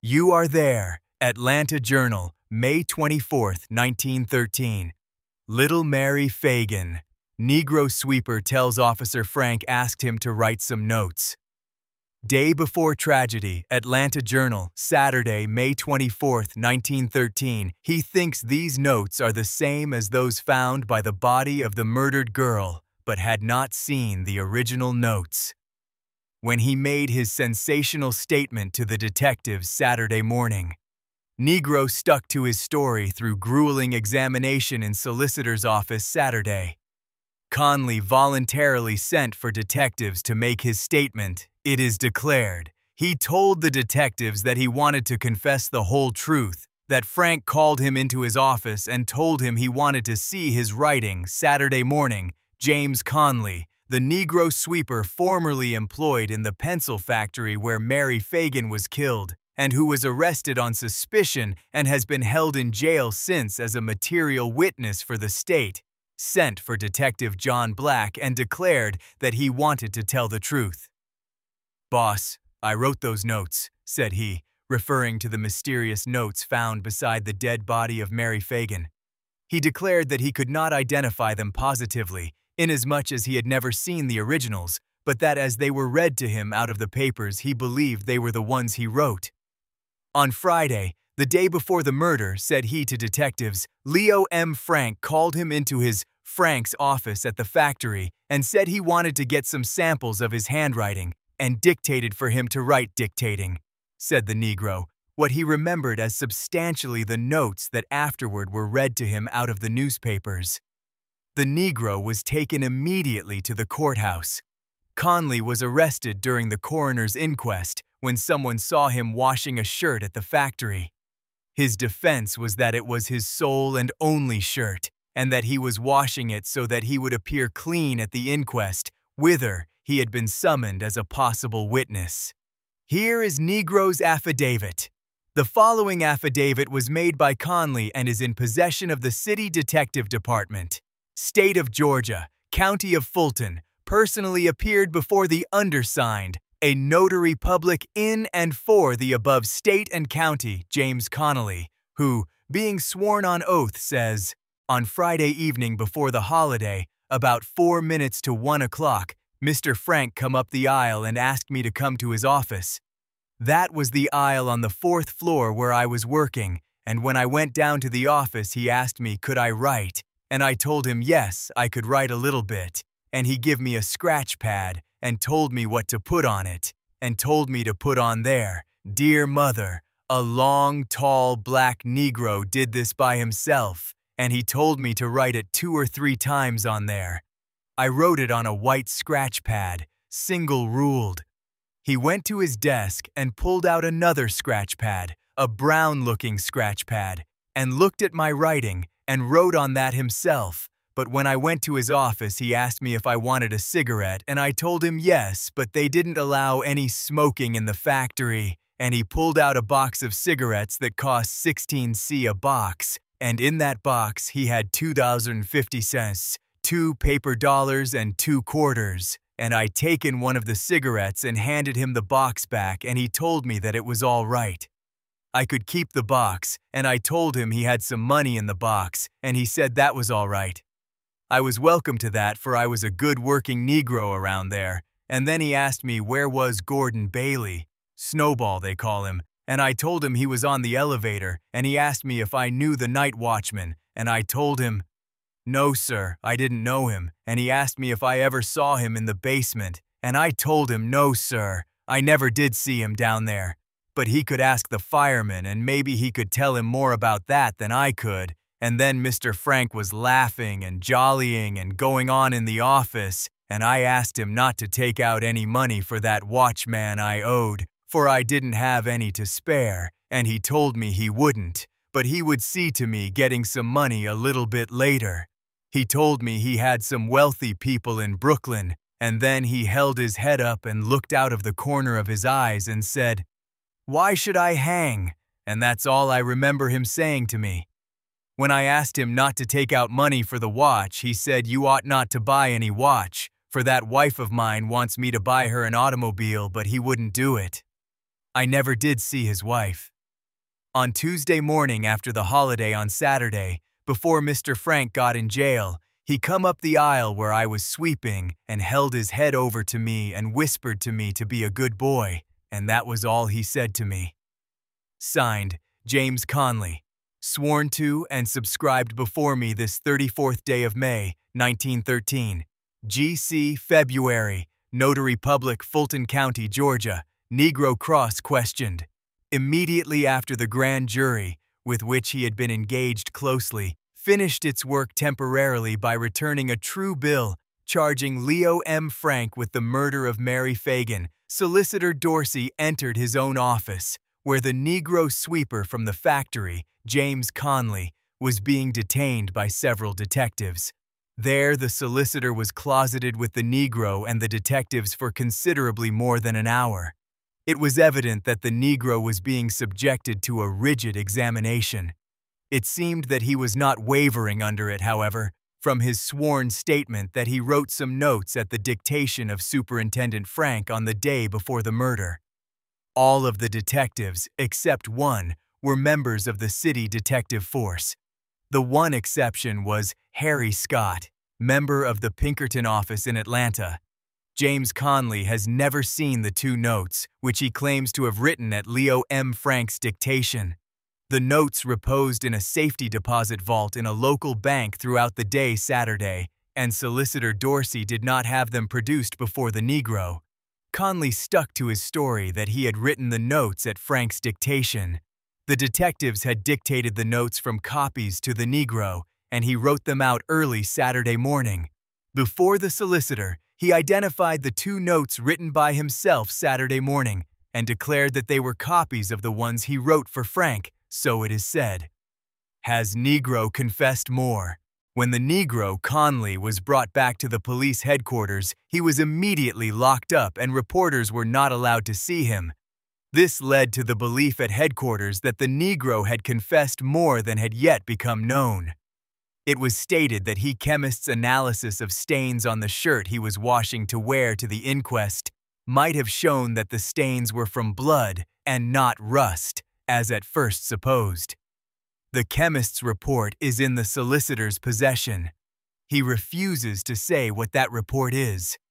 You Are There, Atlanta Journal, May 24, 1913. Little Mary Fagan. Negro sweeper tells Officer Frank asked him to write some notes. Day before tragedy, Atlanta Journal, Saturday, May 24, 1913. He thinks these notes are the same as those found by the body of the murdered girl, but had not seen the original notes. When he made his sensational statement to the detectives Saturday morning, Negro stuck to his story through grueling examination in solicitor's office Saturday. Conley voluntarily sent for detectives to make his statement. It is declared. He told the detectives that he wanted to confess the whole truth, that Frank called him into his office and told him he wanted to see his writing. Saturday morning, James Conley, the Negro sweeper formerly employed in the pencil factory where Mary Fagan was killed, and who was arrested on suspicion and has been held in jail since as a material witness for the state, sent for Detective John Black and declared that he wanted to tell the truth. "Boss, I wrote those notes," said he, referring to the mysterious notes found beside the dead body of Mary Fagan. He declared that he could not identify them positively, inasmuch as he had never seen the originals, but that as they were read to him out of the papers, he believed they were the ones he wrote. On Friday, the day before the murder, said he to detectives, Leo M. Frank called him into his Frank's office at the factory and said he wanted to get some samples of his handwriting and dictated for him to write dictating, said the Negro, what he remembered as substantially the notes that afterward were read to him out of the newspapers. The Negro was taken immediately to the courthouse. Conley was arrested during the coroner's inquest when someone saw him washing a shirt at the factory. His defense was that it was his sole and only shirt, and that he was washing it so that he would appear clean at the inquest, whither he had been summoned as a possible witness. Here is Negro's affidavit. The following affidavit was made by Conley and is in possession of the City Detective Department. State of Georgia, County of Fulton, personally appeared before the undersigned, a notary public in and for the above state and county, James Connolly, who, being sworn on oath, says, on Friday evening before the holiday, about 4 minutes to 1 o'clock, Mr. Frank come up the aisle and asked me to come to his office. That was the aisle on the 4th floor where I was working, and when I went down to the office, he asked me could I write, and I told him yes, I could write a little bit, and he give me a scratch pad and told me what to put on it, and told me to put on there, Dear Mother. A long, tall, black Negro did this by himself, and he told me to write it 2 or 3 times on there. I wrote it on a white scratch pad, single-ruled. He went to his desk and pulled out another scratch pad, a brown-looking scratch pad, and looked at my writing and wrote on that himself. But when I went to his office, he asked me if I wanted a cigarette, and I told him yes, but they didn't allow any smoking in the factory, and he pulled out a box of cigarettes that cost 16 cents a box, and in that box he had $2.50, 2 paper dollars and 2 quarters, and I taken one of the cigarettes and handed him the box back, and he told me that it was all right. I could keep the box, and I told him he had some money in the box, and he said that was all right. I was welcome to that, for I was a good working Negro around there, and then he asked me where was Gordon Bailey, Snowball they call him, and I told him he was on the elevator, and he asked me if I knew the night watchman, and I told him, no sir, I didn't know him, and he asked me if I ever saw him in the basement, and I told him no sir, I never did see him down there, but he could ask the fireman and maybe he could tell him more about that than I could. And then Mr. Frank was laughing and jollying and going on in the office, and I asked him not to take out any money for that watchman I owed, for I didn't have any to spare, and he told me he wouldn't, but he would see to me getting some money a little bit later. He told me he had some wealthy people in Brooklyn, and then he held his head up and looked out of the corner of his eyes and said, "Why should I hang?" And that's all I remember him saying to me. When I asked him not to take out money for the watch, he said you ought not to buy any watch, for that wife of mine wants me to buy her an automobile, but he wouldn't do it. I never did see his wife. On Tuesday morning after the holiday on Saturday, before Mr. Frank got in jail, he come up the aisle where I was sweeping and held his head over to me and whispered to me to be a good boy, and that was all he said to me. Signed, James Conley. Sworn to and subscribed before me this 34th day of May, 1913. G.C. February, Notary Public, Fulton County, Georgia. Negro Cross questioned. Immediately after the grand jury, with which he had been engaged closely, finished its work temporarily by returning a true bill charging Leo M. Frank with the murder of Mary Fagan, Solicitor Dorsey entered his own office, where the Negro sweeper from the factory, James Conley, was being detained by several detectives. There, the solicitor was closeted with the Negro and the detectives for considerably more than an hour. It was evident that the Negro was being subjected to a rigid examination. It seemed that he was not wavering under it, however, from his sworn statement that he wrote some notes at the dictation of Superintendent Frank on the day before the murder. All of the detectives, except one, were members of the city detective force. The one exception was Harry Scott, member of the Pinkerton office in Atlanta. James Conley has never seen the two notes, which he claims to have written at Leo M. Frank's dictation. The notes reposed in a safety deposit vault in a local bank throughout the day Saturday, and Solicitor Dorsey did not have them produced before the Negro. Conley stuck to his story that he had written the notes at Frank's dictation. The detectives had dictated the notes from copies to the Negro, and he wrote them out early Saturday morning. Before the solicitor, he identified the two notes written by himself Saturday morning and declared that they were copies of the ones he wrote for Frank, so it is said. Has Negro confessed more? When the Negro, Conley, was brought back to the police headquarters, he was immediately locked up and reporters were not allowed to see him. This led to the belief at headquarters that the Negro had confessed more than had yet become known. It was stated that he chemist's analysis of stains on the shirt he was washing to wear to the inquest might have shown that the stains were from blood and not rust, as at first supposed. The chemist's report is in the solicitor's possession. He refuses to say what that report is.